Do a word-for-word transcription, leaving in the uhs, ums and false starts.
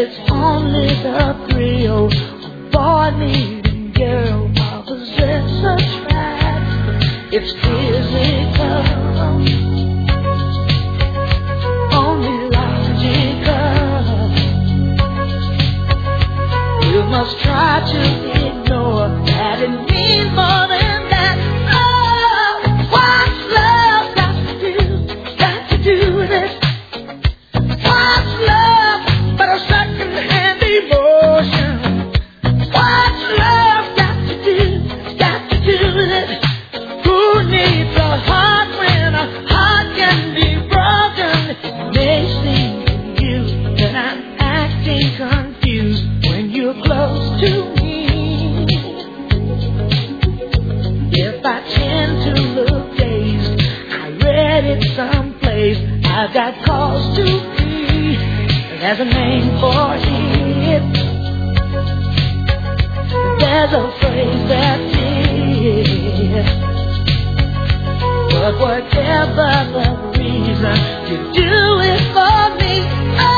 it's only the thrill of boy meeting girl. Opposites attract, it's physical, only logical. You must try to ignore that it means more than that. Oh, what's love got to do, got to do with it? What's love but a second-hand emotion? What's love got to do, got to do with it? Who needs a heart when a heart can be broken? It may seem to you that I'm acting confused when you're close to me. If I tend to look dazed, I read it someplace, I've got cause to be. There's a name for it. There's a phrase that's it. But whatever the reason, you do it for me. Oh,